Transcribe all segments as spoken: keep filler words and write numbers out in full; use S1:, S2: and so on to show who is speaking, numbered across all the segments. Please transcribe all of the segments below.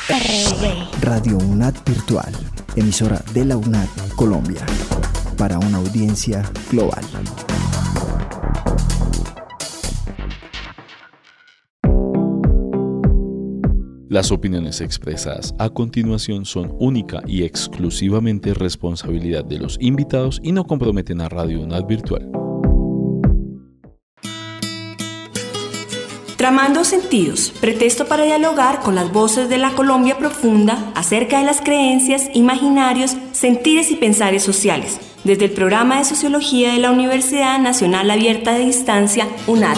S1: Radio UNAD Virtual, emisora de la UNAD Colombia, para una audiencia global.
S2: Las opiniones expresadas a continuación son única y exclusivamente responsabilidad de los invitados y no comprometen a Radio UNAD Virtual.
S3: Tramando Sentidos, pretexto para dialogar con las voces de la Colombia profunda acerca de las creencias, imaginarios, sentires y pensares sociales, desde el programa de Sociología de la Universidad Nacional Abierta de Distancia, UNAD.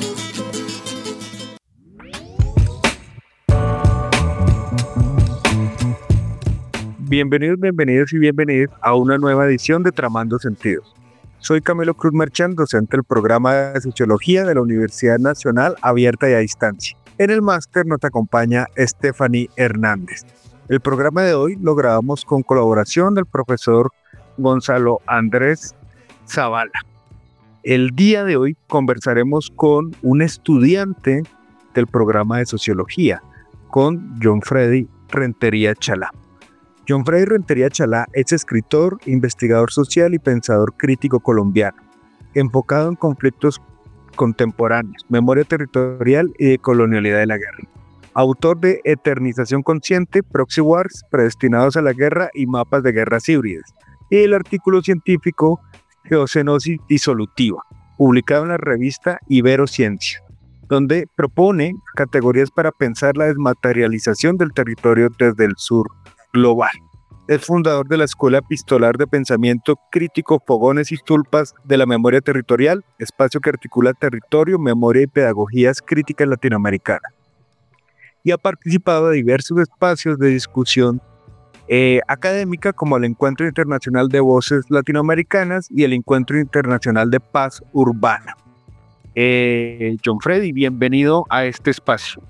S4: Bienvenidos, bienvenidos y bienvenidas a una nueva edición de Tramando Sentidos. Soy Camilo Cruz Marchán, docente del programa de Sociología de la Universidad Nacional Abierta y a Distancia. En el máster nos acompaña Stephanie Hernández. El programa de hoy lo grabamos con colaboración del profesor Gonzalo Andrés Zavala. El día de hoy conversaremos con un estudiante del programa de Sociología, con John Freddy Rentería Chalá. John Freddy Rentería Chalá es escritor, investigador social y pensador crítico colombiano, enfocado en conflictos contemporáneos, memoria territorial y de colonialidad de la guerra. Autor de Eternización Consciente, Proxy Wars, Predestinados a la Guerra y Mapas de Guerras Híbridas, y el artículo científico Geocenosis Disolutiva, publicado en la revista Iberociencia, donde propone categorías para pensar la desmaterialización del territorio desde el sur global. Es fundador de la Escuela Epistolar de Pensamiento Crítico Fogones y Tulpas de la Memoria Territorial, espacio que articula territorio, memoria y pedagogías críticas latinoamericanas. Y ha participado de diversos espacios de discusión eh, académica, como el Encuentro Internacional de Voces Latinoamericanas y el Encuentro Internacional de Paz Urbana. Eh, John Freddy, bienvenido a este espacio.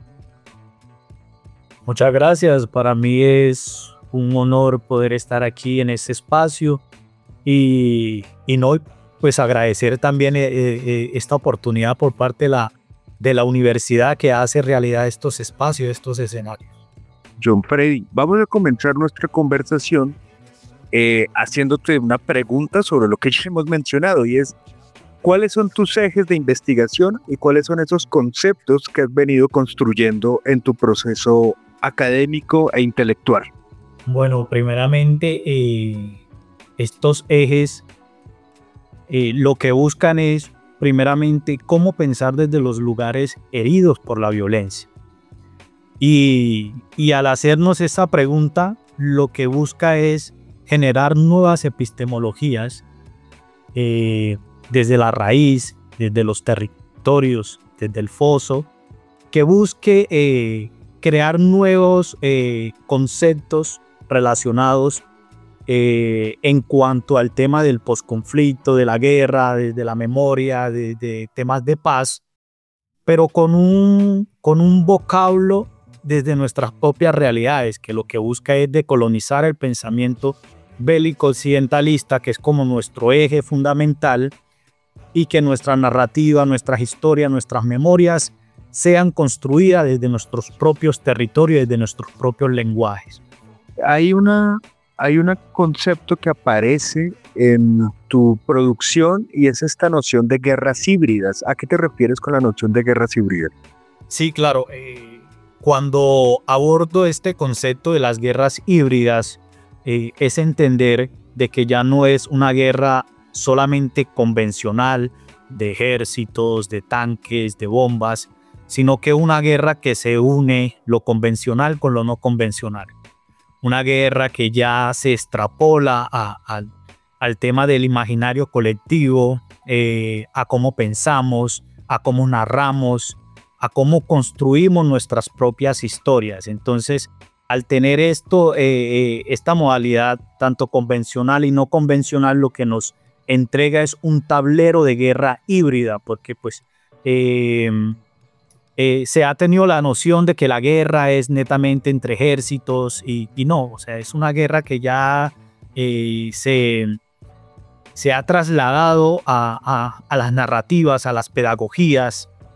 S5: Muchas gracias, para mí es un honor poder estar aquí en este espacio y, y no, pues agradecer también eh, eh, esta oportunidad por parte de la, de la universidad que hace realidad estos espacios, estos escenarios.
S4: John Freddy, vamos a comenzar nuestra conversación eh, haciéndote una pregunta sobre lo que ya hemos mencionado, y es: ¿cuáles son tus ejes de investigación y cuáles son esos conceptos que has venido construyendo en tu proceso académico e intelectual?
S5: Bueno, primeramente, eh, estos ejes eh, lo que buscan es, primeramente, cómo pensar desde los lugares heridos por la violencia. Y, y al hacernos esta pregunta, lo que busca es generar nuevas epistemologías eh, desde la raíz, desde los territorios, desde el foso, que busque eh, crear nuevos eh, conceptos relacionados eh, en cuanto al tema del posconflicto, de la guerra, de, de la memoria, de, de temas de paz, pero con un, con un vocablo desde nuestras propias realidades, que lo que busca es decolonizar el pensamiento bélico occidentalista, que es como nuestro eje fundamental, y que nuestra narrativa, nuestras historias, nuestras memorias sean construidas desde nuestros propios territorios, desde nuestros propios lenguajes.
S4: Hay una, hay un concepto que aparece en tu producción y es esta noción de guerras híbridas. ¿A qué te refieres con la noción de guerras híbridas?
S5: Sí, claro. Eh, cuando abordo este concepto de las guerras híbridas, eh, es entender de que ya no es una guerra solamente convencional, de ejércitos, de tanques, de bombas, sino que una guerra que se une lo convencional con lo no convencional. Una guerra que ya se extrapola a, a, al tema del imaginario colectivo, eh, a cómo pensamos, a cómo narramos, a cómo construimos nuestras propias historias. Entonces, al tener esto, eh, eh, esta modalidad tanto convencional y no convencional, lo que nos entrega es un tablero de guerra híbrida, porque pues eh, eh, se ha tenido la noción de que la guerra es netamente entre ejércitos y, y no, o sea, es una guerra que ya eh, se, se ha trasladado a, a, a las narrativas, a las pedagogías,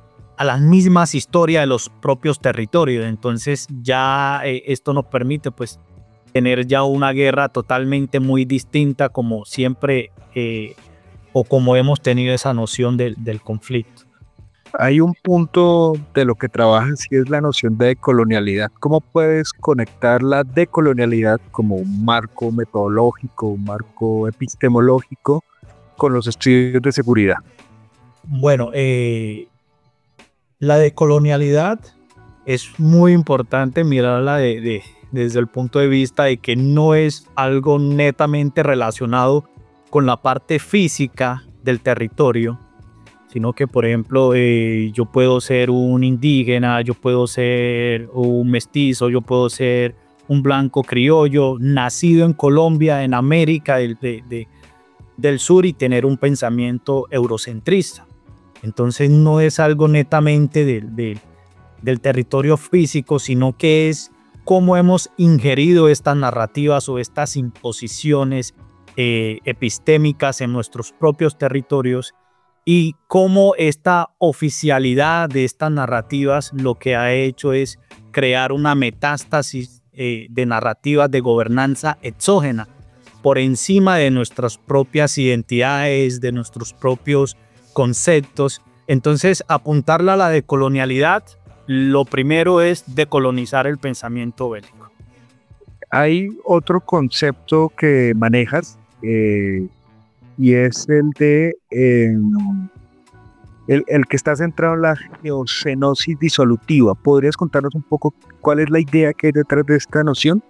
S5: a las mismas historias de los propios territorios. Entonces ya eh, esto nos permite pues tener ya una guerra totalmente muy distinta como siempre eh, o como hemos tenido esa noción de, del conflicto.
S4: Hay un punto de lo que trabajas y es la noción de decolonialidad. ¿Cómo puedes conectar la decolonialidad como un marco metodológico, un marco epistemológico con los estudios de seguridad?
S5: Bueno, eh, la decolonialidad es muy importante mirarla de, de, desde el punto de vista de que no es algo netamente relacionado con la parte física del territorio, sino que, por ejemplo, eh, yo puedo ser un indígena, yo puedo ser un mestizo, yo puedo ser un blanco criollo, nacido en Colombia, en América de, de, de, del Sur y tener un pensamiento eurocentrista. Entonces no es algo netamente de, de, del territorio físico, sino que es cómo hemos ingerido estas narrativas o estas imposiciones eh, epistémicas en nuestros propios territorios y cómo esta oficialidad de estas narrativas lo que ha hecho es crear una metástasis eh, de narrativas de gobernanza exógena por encima de nuestras propias identidades, de nuestros propios conceptos. Entonces, apuntarla a la decolonialidad, lo primero es decolonizar el pensamiento bélico.
S4: Hay otro concepto que manejas eh, y es el de eh, el, el que está centrado en la geocenosis disolutiva. ¿Podrías contarnos un poco cuál es la idea que hay detrás de esta noción?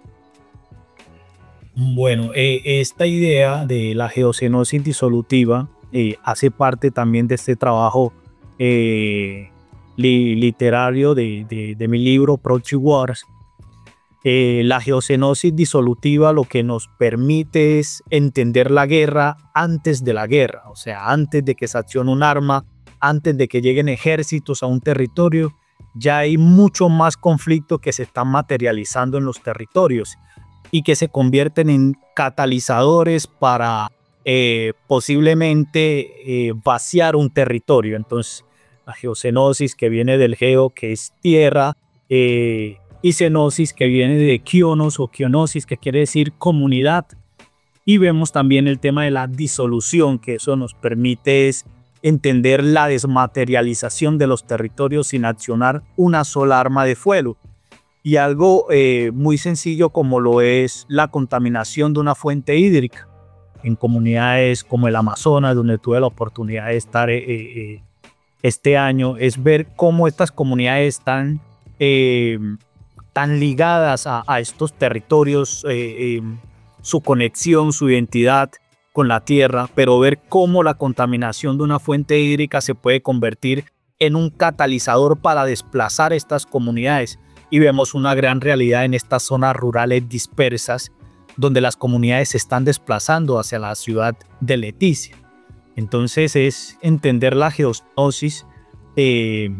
S5: Bueno, eh, esta idea de la geocenosis disolutiva eh, hace parte también de este trabajo eh, li, literario de, de, de mi libro Proxy Wars. Eh, la geocenosis disolutiva lo que nos permite es entender la guerra antes de la guerra, o sea, antes de que se accione un arma, antes de que lleguen ejércitos a un territorio, ya hay mucho más conflicto que se están materializando en los territorios y que se convierten en catalizadores para eh, posiblemente eh, vaciar un territorio. Entonces, la geocenosis que viene del geo, que es tierra, eh, y cenosis que viene de kionos o kionosis, que quiere decir comunidad. Y vemos también el tema de la disolución, que eso nos permite es entender la desmaterialización de los territorios sin accionar una sola arma de fuego. Y algo eh, muy sencillo como lo es la contaminación de una fuente hídrica. En comunidades como el Amazonas, donde tuve la oportunidad de estar eh, eh, este año, es ver cómo estas comunidades están eh, tan ligadas a, a estos territorios, eh, eh, su conexión, su identidad con la tierra, pero ver cómo la contaminación de una fuente hídrica se puede convertir en un catalizador para desplazar estas comunidades. Y vemos una gran realidad en estas zonas rurales dispersas, donde las comunidades se están desplazando hacia la ciudad de Leticia. Entonces es entender la geocenosis eh,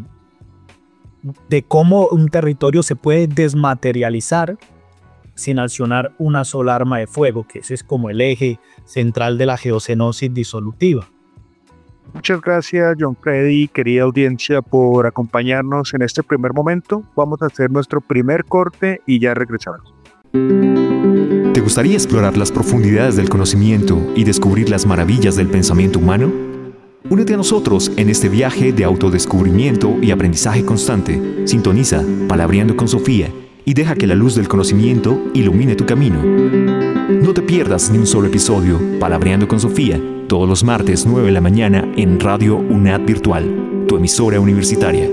S5: de cómo un territorio se puede desmaterializar sin accionar una sola arma de fuego, que ese es como el eje central de la geocenosis disolutiva.
S4: Muchas gracias, John Freddy, querida audiencia, por acompañarnos en este primer momento. Vamos a hacer nuestro primer corte y ya regresamos.
S6: ¿Te gustaría explorar las profundidades del conocimiento y descubrir las maravillas del pensamiento humano? Únete a nosotros en este viaje de autodescubrimiento y aprendizaje constante. Sintoniza Palabreando con Sofía y deja que la luz del conocimiento ilumine tu camino. No te pierdas ni un solo episodio. Palabreando con Sofía, todos los martes nueve de la mañana en Radio UNAD Virtual, tu emisora universitaria.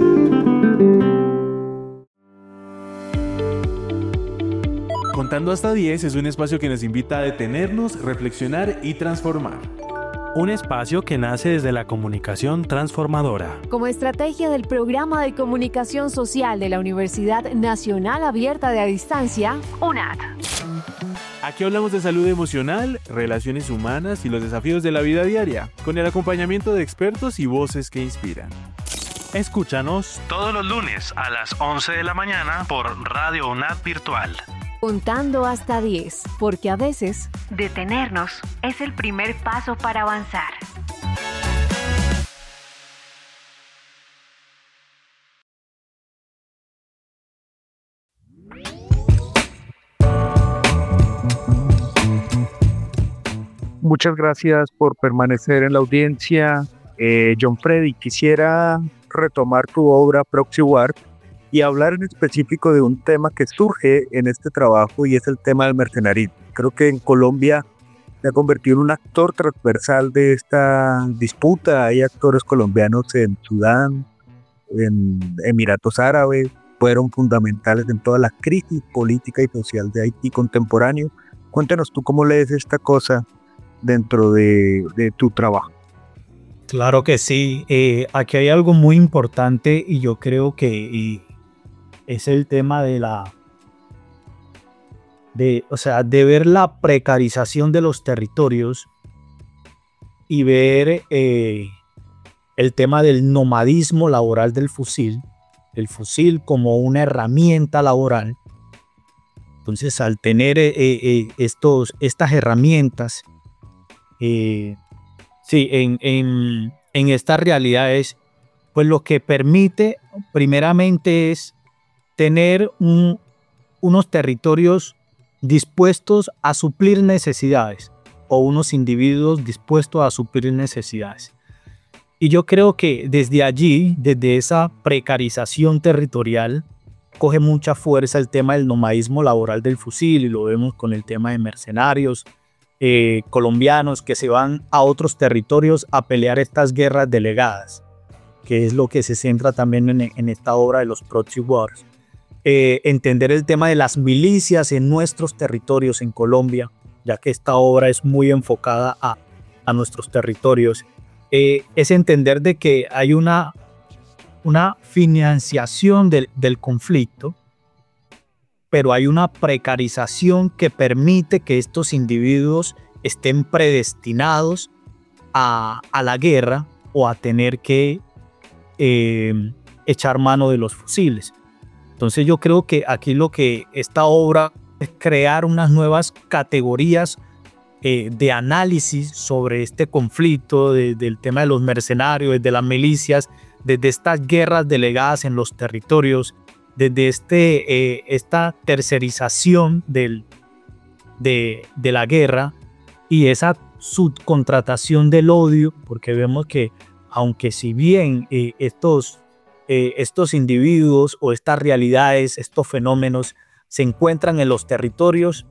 S7: Contando hasta diez es un espacio que nos invita a detenernos, reflexionar y transformar.
S8: Un espacio que nace desde la comunicación transformadora.
S9: Como estrategia del Programa de Comunicación Social de la Universidad Nacional Abierta de a Distancia, UNAD.
S7: Aquí hablamos de salud emocional, relaciones humanas y los desafíos de la vida diaria, con el acompañamiento de expertos y voces que inspiran.
S8: Escúchanos todos los lunes a las once de la mañana por Radio UNAD Virtual.
S9: Contando hasta diez, porque a veces detenernos es el primer paso para avanzar.
S4: Muchas gracias por permanecer en la audiencia. Eh, John Freddy, quisiera retomar tu obra Proxy War y hablar en específico de un tema que surge en este trabajo y es el tema del mercenarismo. Creo que en Colombia se ha convertido en un actor transversal de esta disputa. Hay actores colombianos en Sudán, en Emiratos Árabes, fueron fundamentales en toda la crisis política y social de Haití contemporáneo. Cuéntanos tú cómo lees esta cosa dentro de, de tu trabajo.
S5: Claro que sí. Eh, aquí hay algo muy importante y yo creo que y es el tema de la, de, o sea, de ver la precarización de los territorios y ver eh, el tema del nomadismo laboral del fusil, el fusil como una herramienta laboral. Entonces, al tener eh, eh, estos, estas herramientas, eh, sí, en, en, en estas realidades, pues lo que permite primeramente es tener un, unos territorios dispuestos a suplir necesidades o unos individuos dispuestos a suplir necesidades. Y yo creo que desde allí, desde esa precarización territorial, coge mucha fuerza el tema del nomadismo laboral del fusil y lo vemos con el tema de mercenarios eh, colombianos que se van a otros territorios a pelear estas guerras delegadas, que es lo que se centra también en, en esta obra de los Proxy Wars. Eh, entender el tema de las milicias en nuestros territorios en Colombia, ya que esta obra es muy enfocada a, a nuestros territorios, eh, es entender de que hay una, una financiación del, del conflicto, pero hay una precarización que permite que estos individuos estén predestinados a, a la guerra o a tener que eh, echar mano de los fusiles. Entonces yo creo que aquí lo que esta obra es crear unas nuevas categorías eh, de análisis sobre este conflicto, de, del tema de los mercenarios, de las milicias, desde estas guerras delegadas en los territorios, desde este, eh, esta tercerización del, de, de la guerra y esa subcontratación del odio, porque vemos que aunque si bien eh, estos Eh, estos individuos o estas realidades, estos fenómenos se encuentran en los territorios,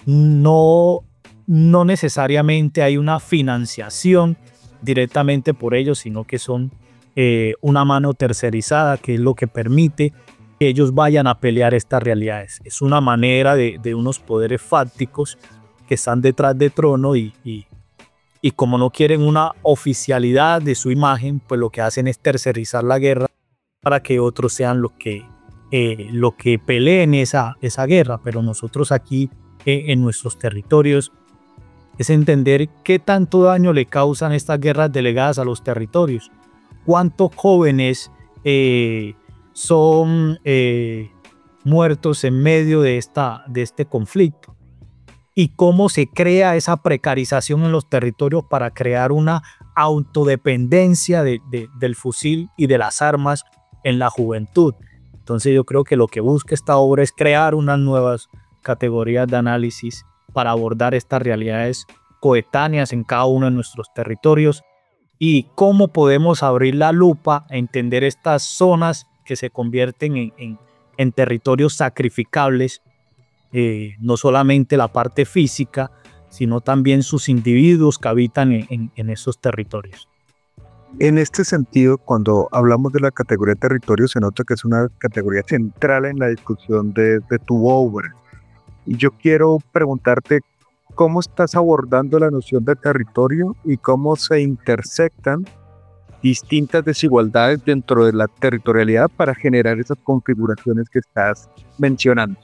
S5: no, no necesariamente hay una financiación directamente por ellos, sino que son eh, una mano tercerizada, que es lo que permite que ellos vayan a pelear estas realidades. Es una manera de, de unos poderes fácticos que están detrás del trono y, y, y como no quieren una oficialidad de su imagen, pues lo que hacen es tercerizar la guerra para que otros sean los que, eh, los que peleen esa, esa guerra. Pero nosotros aquí eh, en nuestros territorios es entender qué tanto daño le causan estas guerras delegadas a los territorios, cuántos jóvenes eh, son eh, muertos en medio de, esta, de este conflicto y cómo se crea esa precarización en los territorios para crear una autodependencia de, de, del fusil y de las armas en la juventud. Entonces yo creo que lo que busca esta obra es crear unas nuevas categorías de análisis para abordar estas realidades coetáneas en cada uno de nuestros territorios y cómo podemos abrir la lupa a entender estas zonas que se convierten en, en, en territorios sacrificables, eh, no solamente la parte física, sino también sus individuos que habitan en, en, en esos territorios.
S4: En este sentido, cuando hablamos de la categoría territorio, se nota que es una categoría central en la discusión de, de tu obra. Y yo quiero preguntarte cómo estás abordando la noción de territorio y cómo se intersectan distintas desigualdades dentro de la territorialidad para generar esas configuraciones que estás mencionando.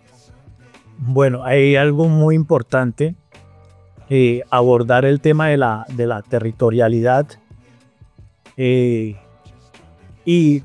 S5: Bueno, hay algo muy importante, eh, abordar el tema de la, de la territorialidad. Eh, y,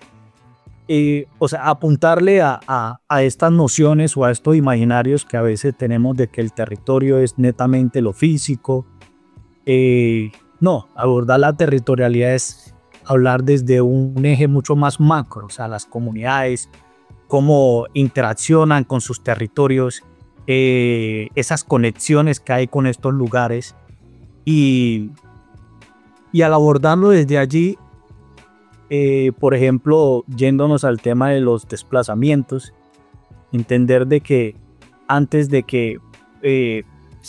S5: eh, o sea, apuntarle a, a, a estas nociones o a estos imaginarios que a veces tenemos de que el territorio es netamente lo físico. Eh, no, abordar la territorialidad es hablar desde un eje mucho más macro, o sea, las comunidades, cómo interaccionan con sus territorios, eh, esas conexiones que hay con estos lugares. Y, y al abordarlo desde allí, eh, por ejemplo, yéndonos al tema de los desplazamientos, entender de que antes de que eh,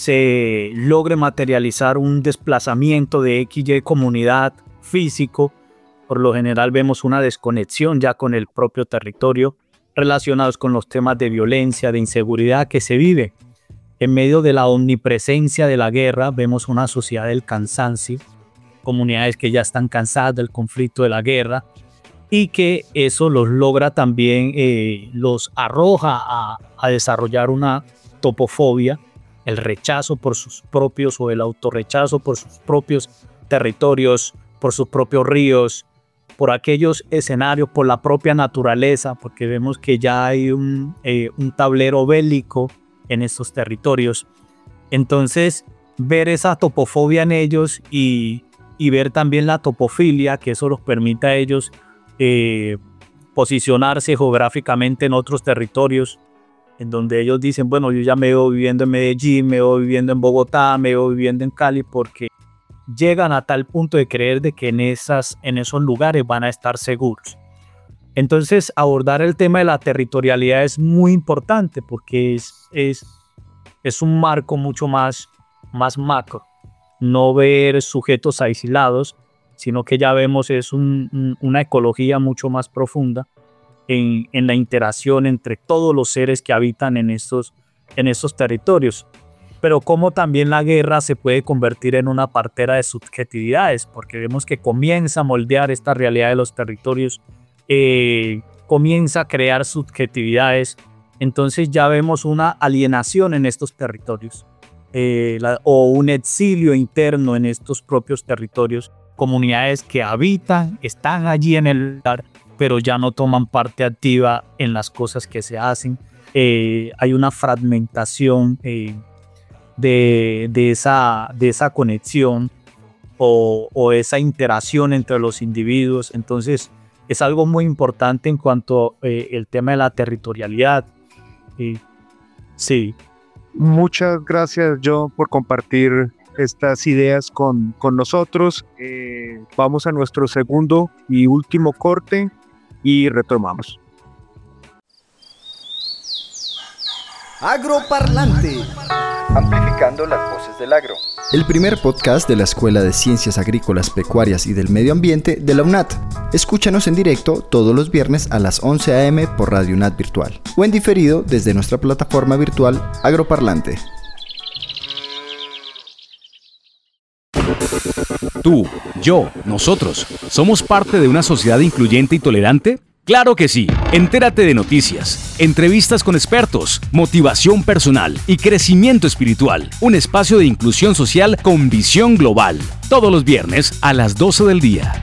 S5: se logre materializar un desplazamiento de X Y comunidad físico, por lo general vemos una desconexión ya con el propio territorio, relacionados con los temas de violencia, de inseguridad que se vive. En medio de la omnipresencia de la guerra, vemos una sociedad del cansancio, comunidades que ya están cansadas del conflicto de la guerra, y que eso los logra también, eh, los arroja a, a desarrollar una topofobia, el rechazo por sus propios o el autorrechazo por sus propios territorios, por sus propios ríos, por aquellos escenarios, por la propia naturaleza, porque vemos que ya hay un, eh, un tablero bélico en estos territorios. Entonces, ver esa topofobia en ellos y, y ver también la topofilia, que eso los permite a ellos eh, posicionarse geográficamente en otros territorios, en donde ellos dicen, bueno, yo ya me veo viviendo en Medellín, me veo viviendo en Bogotá, me veo viviendo en Cali, porque llegan a tal punto de creer de que en, esas, en esos lugares van a estar seguros. Entonces, abordar el tema de la territorialidad es muy importante porque es, es, es un marco mucho más, más macro. No ver sujetos aislados, sino que ya vemos es un, un, una ecología mucho más profunda en, en la interacción entre todos los seres que habitan en estos, en estos territorios. Pero cómo también la guerra se puede convertir en una partera de subjetividades, porque vemos que comienza a moldear esta realidad de los territorios, eh, comienza a crear subjetividades, entonces ya vemos una alienación en estos territorios, eh, la, o un exilio interno en estos propios territorios, comunidades que habitan, están allí en el lugar, pero ya no toman parte activa en las cosas que se hacen, eh, hay una fragmentación eh, De, de, esa, de esa conexión o, o esa interacción entre los individuos. Entonces es algo muy importante en cuanto eh, el tema de la territorialidad. Y, sí.
S4: Muchas gracias, John, por compartir estas ideas con, con nosotros. Eh, vamos a nuestro segundo y último corte y retomamos.
S1: Agroparlante. Amplificando las voces del agro. El primer podcast de la Escuela de Ciencias Agrícolas, Pecuarias y del Medio Ambiente de la UNAT. Escúchanos en directo todos los viernes a las once a eme por Radio UNAT Virtual o en diferido desde nuestra plataforma virtual Agroparlante.
S10: Tú, yo, nosotros, ¿somos parte de una sociedad incluyente y tolerante? ¡Claro que sí! Entérate de noticias, entrevistas con expertos, motivación personal y crecimiento espiritual. Un espacio de inclusión social con visión global. Todos los viernes a las doce del día.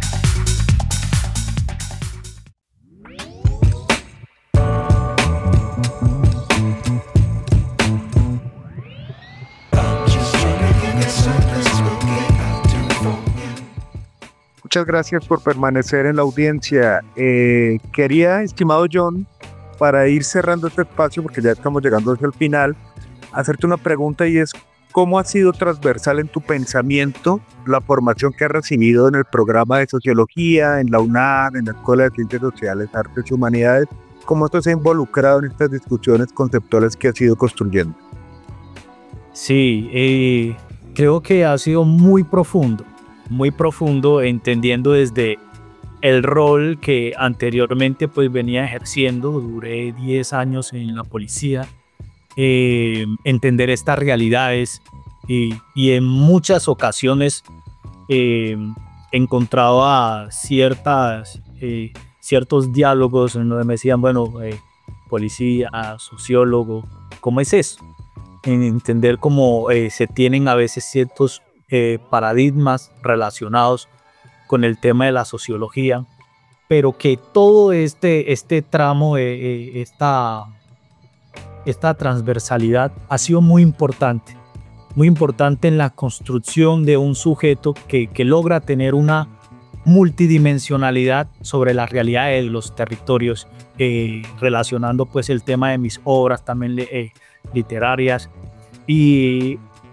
S4: Muchas gracias por permanecer en la audiencia. Eh, quería, estimado John, para ir cerrando este espacio, porque ya estamos llegando hacia el final, hacerte una pregunta y es, ¿cómo ha sido transversal en tu pensamiento la formación que has recibido en el programa de Sociología, en la UNAD, en la Escuela de Ciencias Sociales, Artes y Humanidades? ¿Cómo esto se ha involucrado en estas discusiones conceptuales que has ido construyendo?
S5: Sí, eh, creo que ha sido muy profundo. muy profundo, entendiendo desde el rol que anteriormente pues venía ejerciendo. Duré diez años en la policía, eh, entender estas realidades y, y en muchas ocasiones eh, encontraba ciertas, eh, ciertos diálogos en donde me decían, bueno, eh, policía, sociólogo, ¿cómo es eso? En entender cómo eh, se tienen a veces ciertos Eh, paradigmas relacionados con el tema de la sociología, pero que todo este, este tramo, eh, eh, esta, esta transversalidad ha sido muy importante, muy importante en la construcción de un sujeto que, que logra tener una multidimensionalidad sobre la realidad de los territorios, eh, relacionando pues el tema de mis obras también eh, literarias y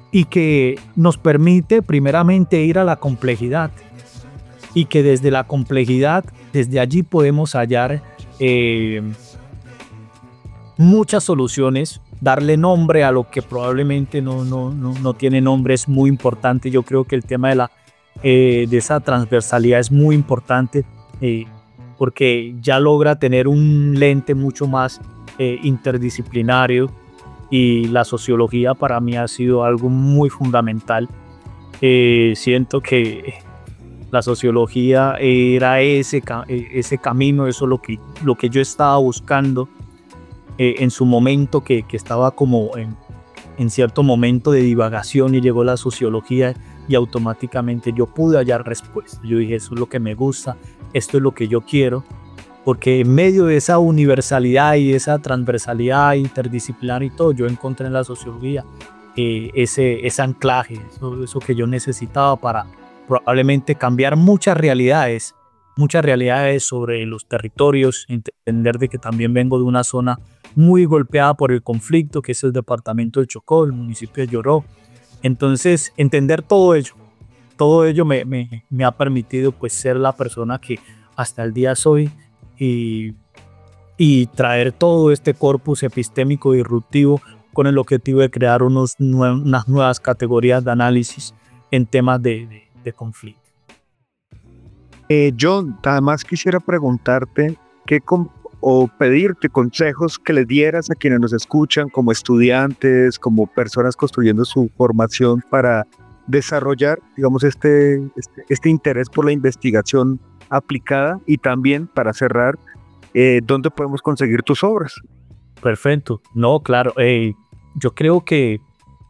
S5: y que nos permite primeramente ir a la complejidad y que desde la complejidad, desde allí podemos hallar eh, muchas soluciones, darle nombre a lo que probablemente no, no, no, no tiene nombre es muy importante. Yo creo que el tema de, la, eh, de esa transversalidad es muy importante eh, porque ya logra tener un lente mucho más eh, interdisciplinario, y la sociología para mí ha sido algo muy fundamental. Eh, siento que la sociología era ese, ese camino, eso es lo que, lo que yo estaba buscando eh, en su momento, que, que estaba como en, en cierto momento de divagación, y llegó la sociología y automáticamente yo pude hallar respuestas. Yo dije, eso es lo que me gusta, esto es lo que yo quiero, porque en medio de esa universalidad y esa transversalidad interdisciplinar y todo, yo encontré en la sociología eh, ese, ese anclaje, eso, eso que yo necesitaba para probablemente cambiar muchas realidades, muchas realidades sobre los territorios, entender de que también vengo de una zona muy golpeada por el conflicto, que es el departamento del Chocó, el municipio de Lloró. Entonces, entender todo ello, todo ello me, me, me ha permitido pues ser la persona que hasta el día soy, y, y traer todo este corpus epistémico disruptivo con el objetivo de crear unos nue unas nuevas categorías de análisis en temas de, de, de conflicto.
S4: Eh, John, además quisiera preguntarte qué o pedirte consejos que les dieras a quienes nos escuchan como estudiantes, como personas construyendo su formación para desarrollar, digamos, este, este, este interés por la investigación aplicada, y también para cerrar, eh, ¿dónde podemos conseguir tus obras?
S5: Perfecto, no, claro, eh, yo creo que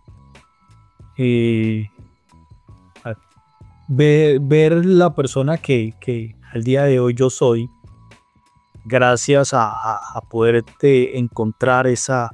S5: eh, ver, ver la persona que, que al día de hoy yo soy, gracias a, a, a poderte encontrar esa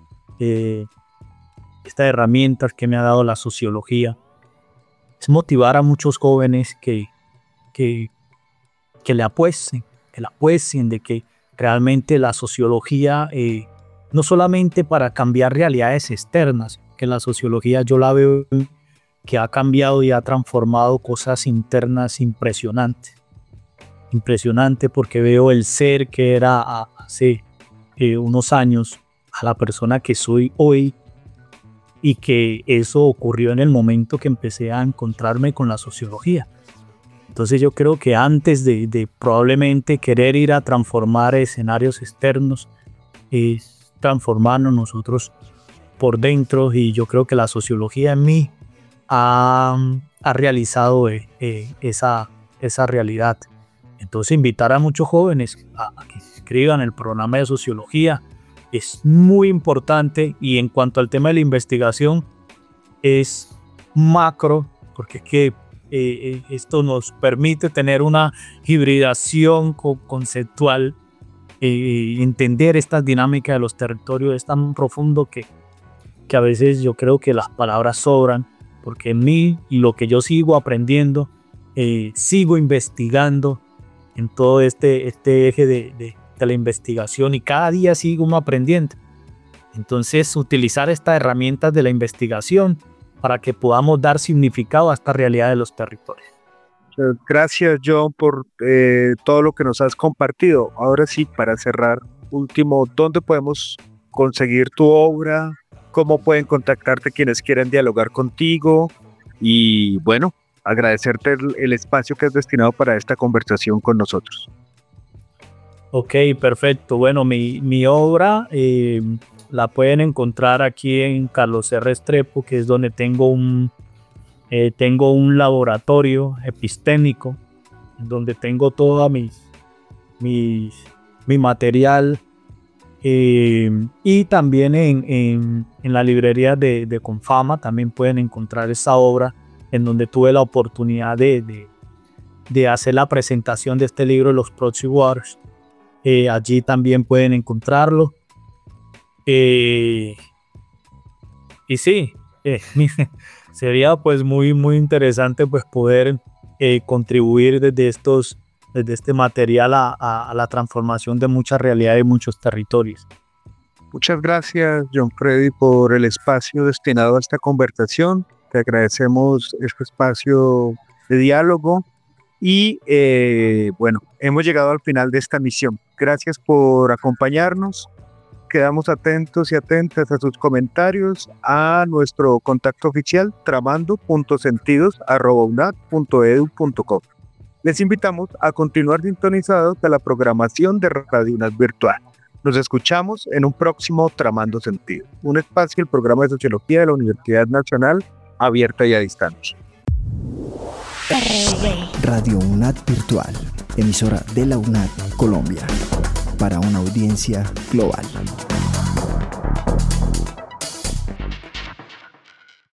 S5: eh, esta herramienta que me ha dado la sociología, es motivar a muchos jóvenes que, que que le apuesten, que le apuesten de que realmente la sociología, eh, no solamente para cambiar realidades externas, que la sociología yo la veo que ha cambiado y ha transformado cosas internas impresionantes. Impresionante porque veo el ser que era hace eh, unos años a la persona que soy hoy, y que eso ocurrió en el momento que empecé a encontrarme con la sociología. Entonces yo creo que antes de, de probablemente querer ir a transformar escenarios externos, es transformarnos nosotros por dentro, y yo creo que la sociología en mí ha, ha realizado eh, eh, esa, esa realidad. Entonces invitar a muchos jóvenes a, a que se inscriban en el programa de sociología es muy importante, y en cuanto al tema de la investigación es macro, porque es que Eh, esto nos permite tener una hibridación co conceptual, eh, entender estas dinámicas de los territorios. Es tan profundo que, que a veces yo creo que las palabras sobran, porque en mí y lo que yo sigo aprendiendo, eh, sigo investigando en todo este, este eje de, de, de la investigación, y cada día sigo uno aprendiendo. Entonces, utilizar estas herramientas de la investigación para que podamos dar significado a esta realidad de los territorios.
S4: Gracias, John, por eh, todo lo que nos has compartido. Ahora sí, para cerrar, último, ¿dónde podemos conseguir tu obra? ¿Cómo pueden contactarte quienes quieran dialogar contigo? Y bueno, agradecerte el, el espacio que has destinado para esta conversación con nosotros.
S5: Ok, perfecto. Bueno, mi, mi obra eh, la pueden encontrar aquí en Carlos R. Restrepo, que es donde tengo un, eh, tengo un laboratorio epistémico, donde tengo todo mis, mis, mi material, eh, y también en, en, en la librería de, de Confama también pueden encontrar esta obra, en donde tuve la oportunidad de, de, de hacer la presentación de este libro, Los Proxy Wars. Eh, allí también pueden encontrarlo. Eh, y sí, eh, sería pues muy, muy interesante pues poder eh, contribuir desde, estos, desde este material a, a, a la transformación de muchas realidades y muchos territorios.
S4: Muchas gracias, John Freddy, por el espacio destinado a esta conversación. Te agradecemos este espacio de diálogo y eh, bueno, hemos llegado al final de esta misión. Gracias por acompañarnos. Quedamos atentos y atentas a sus comentarios a nuestro contacto oficial tramando punto sentidos arroba u n a t punto e d u punto co. Les invitamos a continuar sintonizados a la programación de Radio U N A T Virtual. Nos escuchamos en un próximo Tramando Sentidos, un espacio del programa de Sociología de la Universidad Nacional Abierta y a Distancia.
S1: Radio U N A T Virtual, emisora de la U N A T Colombia, para una audiencia global.